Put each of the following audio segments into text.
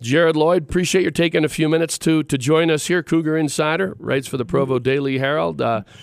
Jared Lloyd, appreciate you taking a few minutes to join us here. Cougar Insider, writes for the Provo Daily Herald.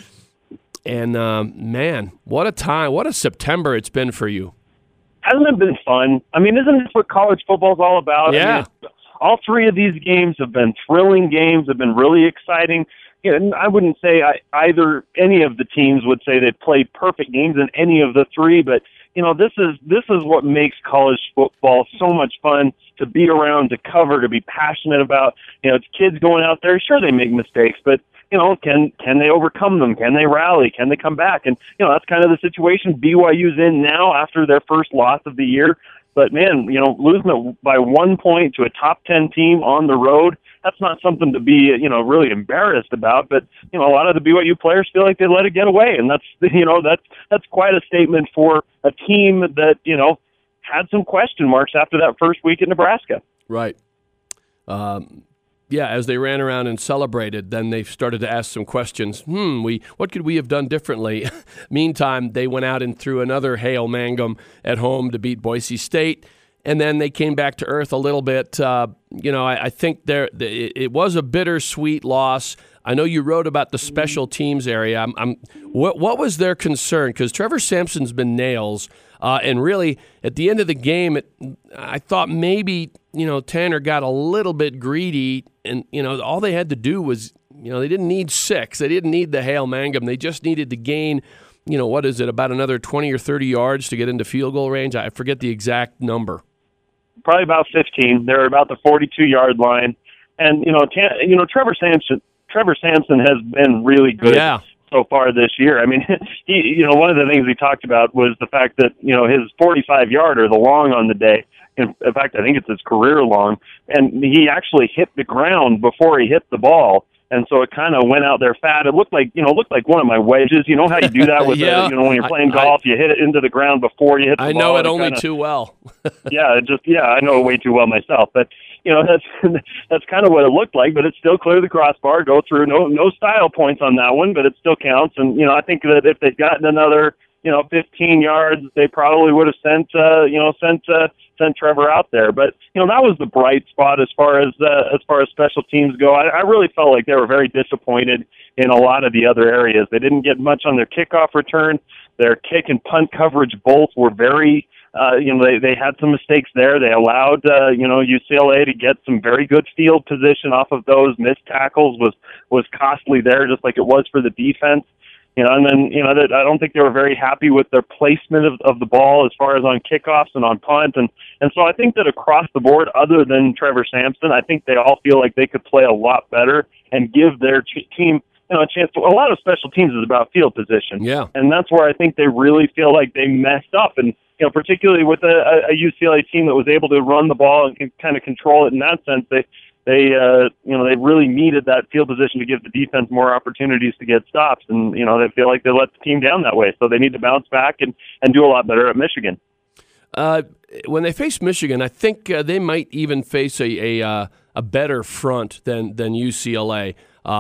Man, what a time, what a September it's been for you. Hasn't it been fun? I mean, isn't this what college football is all about? Yeah. I mean, all three of these games have been thrilling games, have been really exciting. And I wouldn't say any of the teams would say they played perfect games in any of the three, but this is what makes college football so much fun to be around, to cover, to be passionate about. It's kids going out there. Sure, they make mistakes, but can they overcome them? Can they rally? Can they come back? And that's kind of the situation BYU's in now after their first loss of the year. But man, losing by 1 point to a top 10 team on the road, that's not something to be, really embarrassed about. But, a lot of the BYU players feel like they let it get away. And that's quite a statement for a team that, had some question marks after that first week in Nebraska. Right. Yeah, as they ran around and celebrated, then they started to ask some questions. What could we have done differently? Meantime, they went out and threw another Hail Mangum at home to beat Boise State, and then they came back to earth a little bit. I think it was a bittersweet loss. I know you wrote about the special teams area. What was their concern? Because Trevor Sampson's been nails, and really at the end of the game, I thought maybe Tanner got a little bit greedy, and all they had to do was they didn't need 6, they didn't need the Hail Mangum, they just needed to gain what is it, about another 20 or 30 yards to get into field goal range. I forget the exact number. Probably about 15. They're about the 42-yard line, and Trevor Sampson has been really good so far this year. I mean, one of the things he talked about was the fact that, his 45-yarder, the long on the day, in fact, I think it's his career long, and he actually hit the ground before he hit the ball. And so it kind of went out there fat. It looked like one of my wedges. You know how you do that with when you're playing golf, you hit it into the ground before you hit the ball. I know it only too well. I know it way too well myself. But that's kind of what it looked like. But it's still clear the crossbar, go through. No style points on that one, but it still counts. And I think that if they'd gotten another 15 yards, they probably would have sent Trevor out there. But that was the bright spot as far as special teams go. I really felt like they were very disappointed in a lot of the other areas. They didn't get much on their kickoff return. Their kick and punt coverage both were very they had some mistakes there. They allowed UCLA to get some very good field position off of those. Missed tackles was costly there, just like it was for the defense. And then, I don't think they were very happy with their placement of the ball as far as on kickoffs and on punt. And so I think that across the board, other than Trevor Sampson, I think they all feel like they could play a lot better and give their team, a chance. A lot of special teams is about field position. Yeah. And that's where I think they really feel like they messed up. And, particularly with a UCLA team that was able to run the ball and kind of control it in that sense, they really needed that field position to give the defense more opportunities to get stops. And, they feel like they let the team down that way. So they need to bounce back and do a lot better at Michigan. When they face Michigan, I think they might even face a better front than UCLA.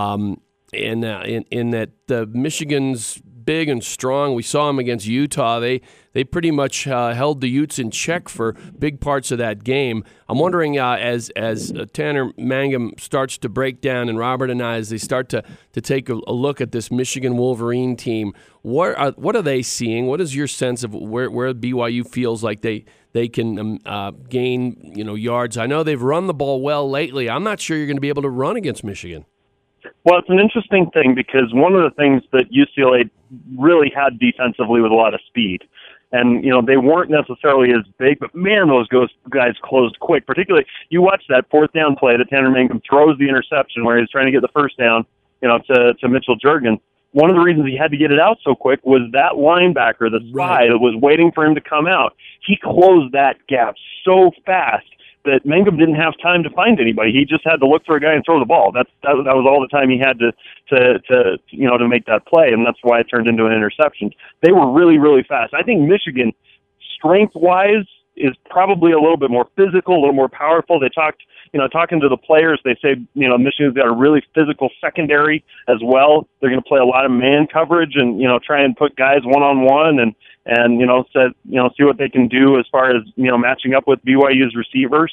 In that Michigan's big and strong. We saw them against Utah. They pretty much held the Utes in check for big parts of that game. I'm wondering as Tanner Mangum starts to break down, and Robert and I, as they start to take a look at this Michigan Wolverine team, what are they seeing? What is your sense of where BYU feels like they can gain yards? I know they've run the ball well lately. I'm not sure you're going to be able to run against Michigan. Well, it's an interesting thing because one of the things that UCLA really had defensively was a lot of speed. And, they weren't necessarily as big, but man, those guys closed quick. Particularly, you watch that fourth down play that Tanner Mangum throws the interception where he's trying to get the first down, to Mitchell Juergens. One of the reasons he had to get it out so quick was that linebacker, the spy that was waiting for him to come out. He closed that gap so fast that Mangum didn't have time to find anybody. He just had to look for a guy and throw the ball. That was all the time he had to make that play, and that's why it turned into an interception. They were really, really fast. I think Michigan, strength-wise, is probably a little bit more physical, a little more powerful. They talking to the players, they say, Michigan's got a really physical secondary as well. They're going to play a lot of man coverage and, try and put guys one-on-one and see what they can do as far as, matching up with BYU's receivers.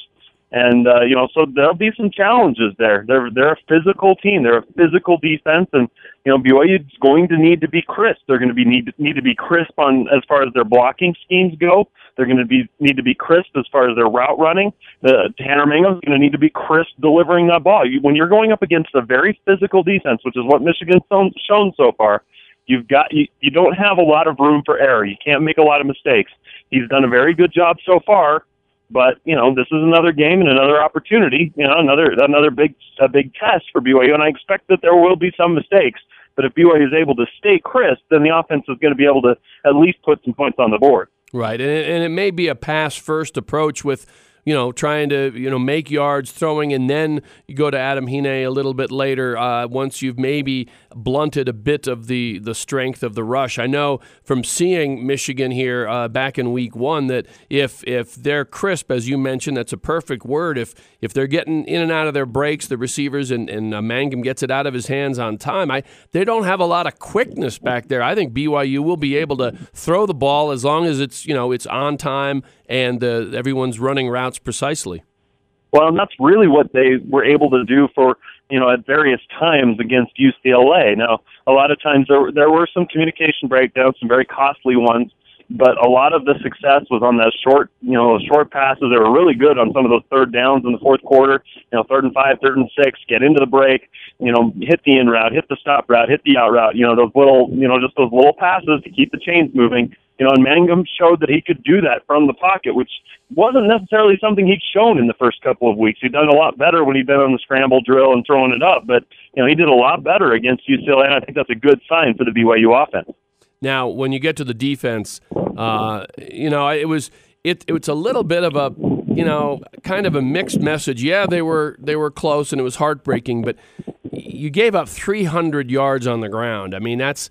And so there'll be some challenges there. They're a physical team. They're a physical defense, and BYU is going to need to be crisp. They're going to need to be crisp on as far as their blocking schemes go. They're going to need to be crisp as far as their route running. Tanner Mangum is going to need to be crisp delivering that ball. When you're going up against a very physical defense, which is what Michigan's shown so far, you don't have a lot of room for error. You can't make a lot of mistakes. He's done a very good job so far. But this is another game and another opportunity. Another big test for BYU, and I expect that there will be some mistakes. But if BYU is able to stay crisp, then the offense is going to be able to at least put some points on the board. Right, and it may be a pass-first approach with trying to, make yards, throwing, and then you go to Adam Hine a little bit later once you've maybe blunted a bit of the strength of the rush. I know from seeing Michigan here back in week 1 that if they're crisp, as you mentioned, that's a perfect word. If they're getting in and out of their breaks, the receivers, and Mangum gets it out of his hands on time, they don't have a lot of quickness back there. I think BYU will be able to throw the ball as long as it's on time and everyone's running routes precisely. Well, and that's really what they were able to do for, at various times against UCLA. Now, a lot of times there were some communication breakdowns, some very costly ones, but a lot of the success was on those short passes. They were really good on some of those third downs in the fourth quarter, 3rd and 5, 3rd and 6, get into the break, hit the in route, hit the stop route, hit the out route, those little, just those little passes to keep the chains moving. And Mangum showed that he could do that from the pocket, which wasn't necessarily something he'd shown in the first couple of weeks. He'd done a lot better when he'd been on the scramble drill and throwing it up, but he did a lot better against UCLA, and I think that's a good sign for the BYU offense. Now, when you get to the defense, it's a little bit of a, kind of a mixed message. Yeah, they were close and it was heartbreaking, but you gave up 300 yards on the ground. I mean, that's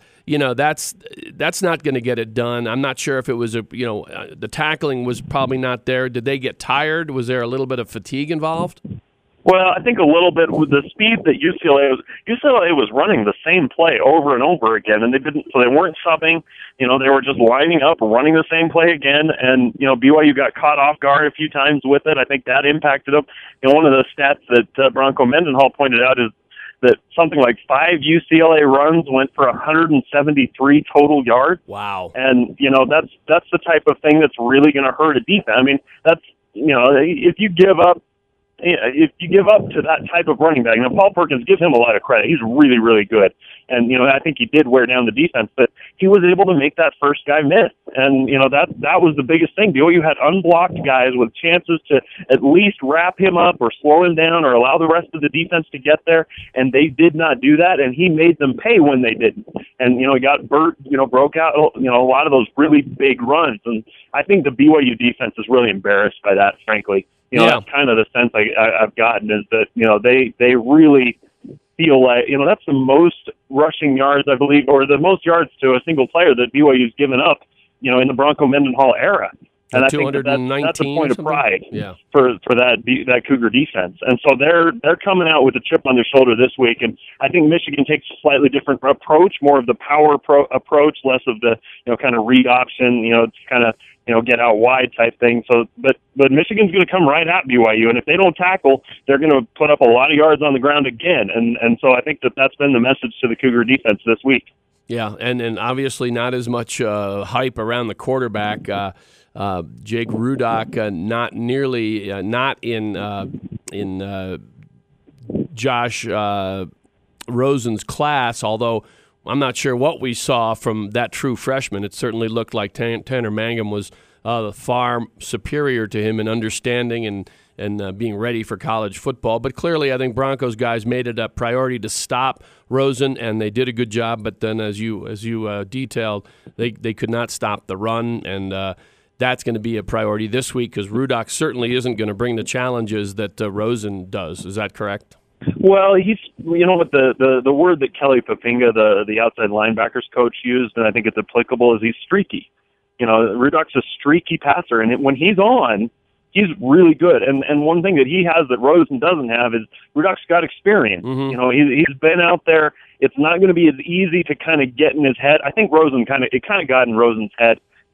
not going to get it done. I'm not sure if it was the tackling was probably not there. Did they get tired? Was there a little bit of fatigue involved? Well, I think a little bit with the speed that UCLA was running the same play over and over again, and they weren't subbing. They were just lining up, running the same play again, and BYU got caught off guard a few times with it. I think that impacted them. One of the stats that Bronco Mendenhall pointed out is that something like 5 UCLA runs went for 173 total yards. Wow! And that's the type of thing that's really going to hurt a defense. I mean, that's if you give up to that type of running back, Paul Perkins, give him a lot of credit. He's really, really good. And, I think he did wear down the defense, but he was able to make that first guy miss. And, that was the biggest thing. BYU had unblocked guys with chances to at least wrap him up or slow him down or allow the rest of the defense to get there. And they did not do that. And he made them pay when they didn't. And, he got broke out, a lot of those really big runs. And I think the BYU defense is really embarrassed by that, frankly. That's kind of the sense I've gotten is that, they really feel like, that's the most rushing yards, I believe, or the most yards to a single player that BYU's given up, in the Bronco Mendenhall era. And I think that's a point of pride for that Cougar defense. And so they're coming out with a chip on their shoulder this week. And I think Michigan takes a slightly different approach, more of the power approach, less of the, kind of read option, kind of, get out wide type thing. So, but Michigan's going to come right at BYU, and if they don't tackle, they're going to put up a lot of yards on the ground again. And so I think that's been the message to the Cougar defense this week. Yeah, and obviously not as much hype around the quarterback. Jake Rudock, not nearly not in Josh Rosen's class, although I'm not sure what we saw from that true freshman. It certainly looked like Tanner Mangum was far superior to him in understanding and being ready for college football. But clearly, I think Broncos guys made it a priority to stop Rosen, and they did a good job. But then, as you detailed, they could not stop the run, and that's going to be a priority this week because Rudock certainly isn't going to bring the challenges that Rosen does. Is that correct? Well, he's, what the word that Kelly Poppinga, the outside linebackers coach, used, and I think it's applicable, is he's streaky. Rudock's a streaky passer, and when he's on, he's really good. And one thing that he has that Rosen doesn't have is Rudock's got experience. Mm-hmm. He's been out there. It's not going to be as easy to kind of get in his head. I think it kind of got in Rosen's head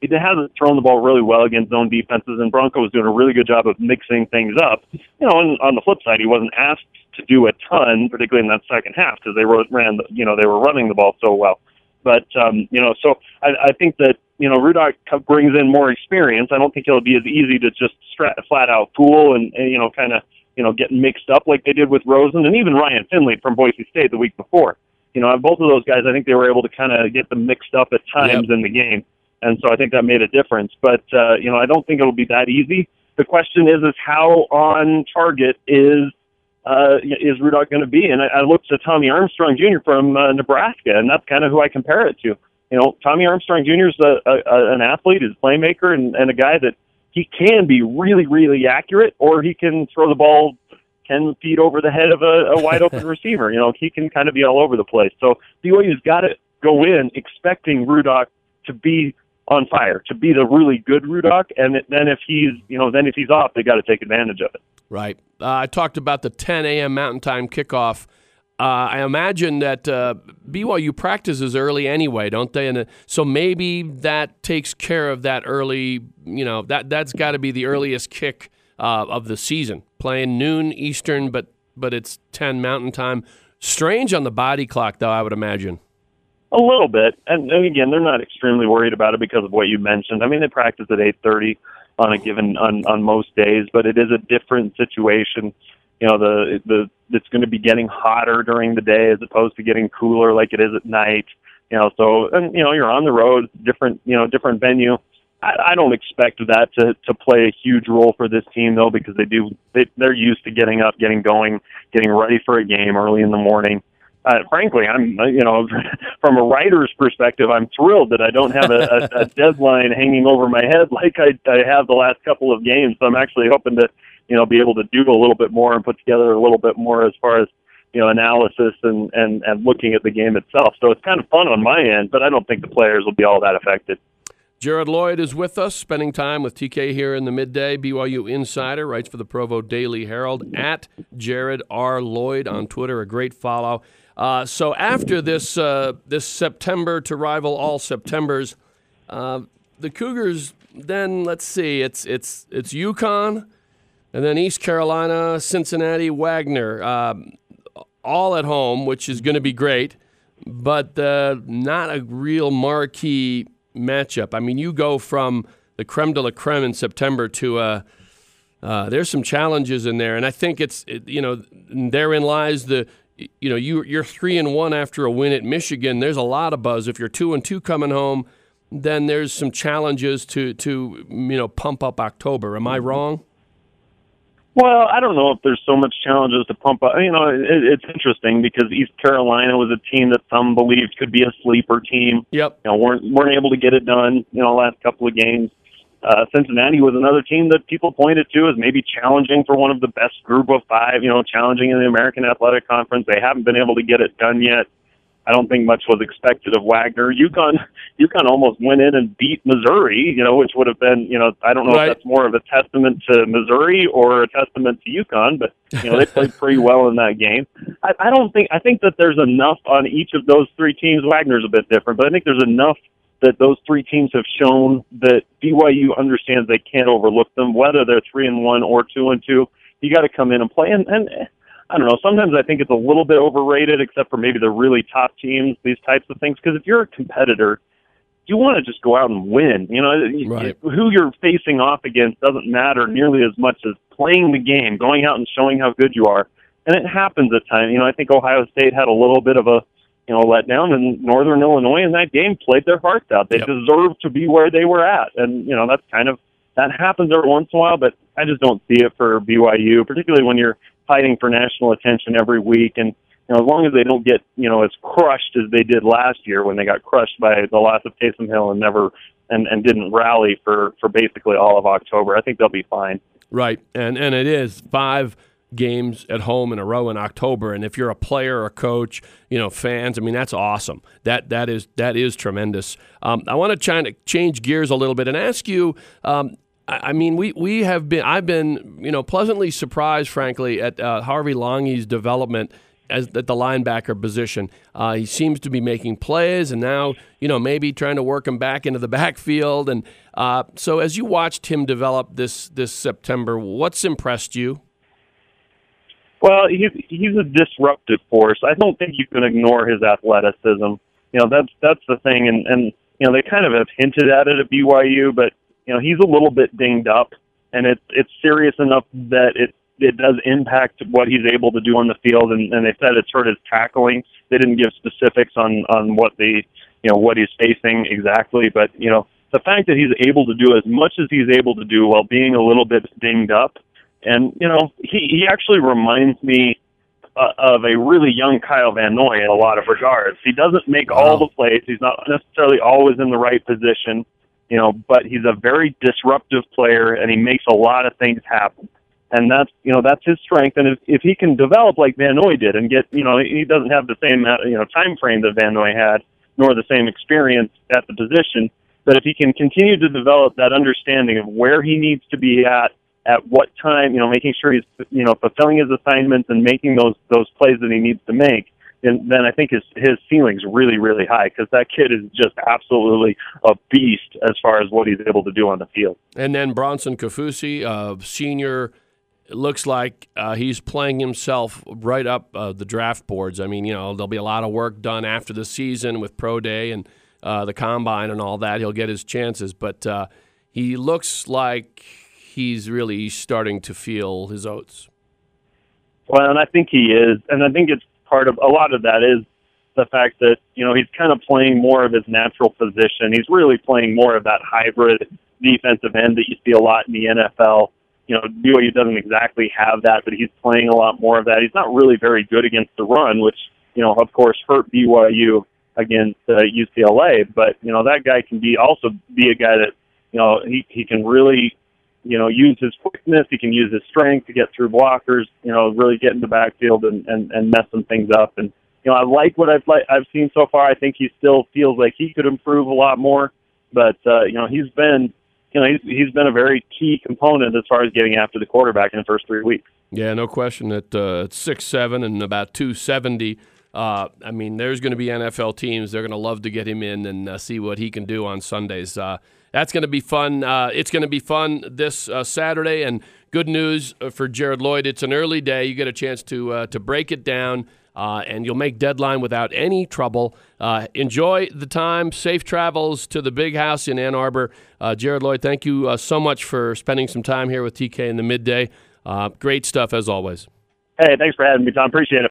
he hasn't thrown the ball really well against zone defenses, and Bronco was doing a really good job of mixing things up. You know, and on the flip side, he wasn't asked to do a ton, particularly in that second half, because they were running the ball so well. But, so I think that, Rudock brings in more experience. I don't think it'll be as easy to just flat out fool and get mixed up like they did with Rosen and even Ryan Finley from Boise State the week before. Both of those guys, I think they were able to kind of get them mixed up at times in the game. And so I think that made a difference. But, I don't think it'll be that easy. The question is how on target is Rudock going to be? And I looked at Tommy Armstrong Jr. from Nebraska, and that's kind of who I compare it to. Tommy Armstrong Jr. is an athlete, is a playmaker, and a guy that he can be really, really accurate, or he can throw the ball 10 feet over the head of a wide-open receiver. He can kind of be all over the place. So BYU's got to go in expecting Rudock to be on fire, to be the really good Rudock, and then if he's off, they got to take advantage of it. Right. I talked about the 10 a.m. Mountain Time kickoff. I imagine that BYU practices early anyway, don't they? And so maybe that takes care of that early. That's got to be the earliest kick of the season. Playing noon Eastern, but it's 10 Mountain Time. Strange on the body clock, though, I would imagine. A little bit, and again, they're not extremely worried about it because of what you mentioned. I mean, they practice at 8:30 on most days, but it is a different situation. It's going to be getting hotter during the day as opposed to getting cooler like it is at night. You're on the road, different venue. I don't expect that to play a huge role for this team though, because they're used to getting up, getting going, getting ready for a game early in the morning. Frankly, I'm, from a writer's perspective, I'm thrilled that I don't have a deadline hanging over my head like I have the last couple of games. So I'm actually hoping to, be able to do a little bit more and put together a little bit more as far as, analysis and looking at the game itself. So it's kind of fun on my end, but I don't think the players will be all that affected. Jared Lloyd is with us, spending time with TK here in the midday. BYU Insider, writes for the Provo Daily Herald, at Jared R. Lloyd on Twitter, a great follow. So after this September to rival all Septembers, the Cougars, then let's see, it's UConn, and then East Carolina, Cincinnati, Wagner, all at home, which is going to be great, but not a real marquee matchup. I mean, you go from the creme de la creme in September to there's some challenges in there, and I think therein lies the. You're 3-1 after a win at Michigan. There's a lot of buzz. If you're 2-2 coming home, then there's some challenges to pump up October. Am I wrong? Well, I don't know if there's so much challenges to pump up. It's interesting because East Carolina was a team that some believed could be a sleeper team. Yep. Weren't able to get it done. Last couple of games. Cincinnati was another team that people pointed to as maybe challenging for one of the best group of five, challenging in the American Athletic Conference. They haven't been able to get it done yet. I don't think much was expected of Wagner. UConn almost went in and beat Missouri, which would have been, I don't know if that's more of a testament to Missouri or a testament to UConn, but, they played pretty well in that game. I think that there's enough on each of those three teams. Wagner's a bit different, but I think there's enough that those three teams have shown that BYU understands they can't overlook them, whether they're 3-1 or 2-2. You got to come in and play. And I don't know, sometimes I think it's a little bit overrated, except for maybe the really top teams, these types of things. Because if you're a competitor, you want to just go out and win. Right. Who you're facing off against doesn't matter nearly as much as playing the game, going out and showing how good you are. And it happens at times. I think Ohio State had a little bit of a let down, and Northern Illinois in that game played their hearts out. They deserved to be where they were at. And, that happens every once in a while, but I just don't see it for BYU, particularly when you're fighting for national attention every week. And, as long as they don't get, as crushed as they did last year when they got crushed by the loss of Taysom Hill and didn't rally for basically all of October, I think they'll be fine. Right. And it is 5 games at home in a row in October, and if you're a player or a coach, fans, I mean, that's awesome. That is tremendous. I want to change gears a little bit and ask you. I've been pleasantly surprised, frankly, at Harvey Langi's development at the linebacker position. He seems to be making plays, and now, maybe trying to work him back into the backfield. And so as you watched him develop this September, what's impressed you? Well, he's a disruptive force. I don't think you can ignore his athleticism. That's the thing, and they kind of have hinted at it at BYU, but he's a little bit dinged up, and it's serious enough that it does impact what he's able to do on the field, and they said it's hurt his tackling. They didn't give specifics on what what he's facing exactly, but the fact that he's able to do as much as he's able to do while being a little bit dinged up, and he actually reminds me of a really young Kyle Van Noy in a lot of regards. He doesn't make all the plays. He's not necessarily always in the right position, but he's a very disruptive player, and he makes a lot of things happen. And that's his strength. And if he can develop like Van Noy did and get, he doesn't have the same, time frame that Van Noy had, nor the same experience at the position, but if he can continue to develop that understanding of where he needs to be at what time, making sure he's, fulfilling his assignments and making those plays that he needs to make, then I think his ceiling's really, really high, because that kid is just absolutely a beast as far as what he's able to do on the field. And then Bronson Kaufusi, senior. It looks like he's playing himself right up the draft boards. I mean, there'll be a lot of work done after the season with Pro Day and the Combine and all that. He'll get his chances, but he looks like he's really starting to feel his oats. Well, and I think he is, and I think it's part of a lot of that is the fact that, he's kind of playing more of his natural position. He's really playing more of that hybrid defensive end that you see a lot in the NFL. BYU doesn't exactly have that, but he's playing a lot more of that. He's not really very good against the run, which, of course, hurt BYU against UCLA. But, that guy can also be a guy that, he can really, use his quickness. He can use his strength to get through blockers, really get in the backfield and mess some things up. And, I like what I've seen so far. I think he still feels like he could improve a lot more. But, he's been a very key component as far as getting after the quarterback in the first 3 weeks. Yeah, no question. At 6'7" and about 270, there's going to be NFL teams. They're going to love to get him in and see what he can do on Sundays. That's going to be fun. It's going to be fun this Saturday. And good news for Jared Lloyd. It's an early day. You get a chance to break it down. And you'll make deadline without any trouble. Enjoy the time. Safe travels to the big house in Ann Arbor. Jared Lloyd, thank you so much for spending some time here with TK in the midday. Great stuff as always. Hey, thanks for having me, Tom. Appreciate it.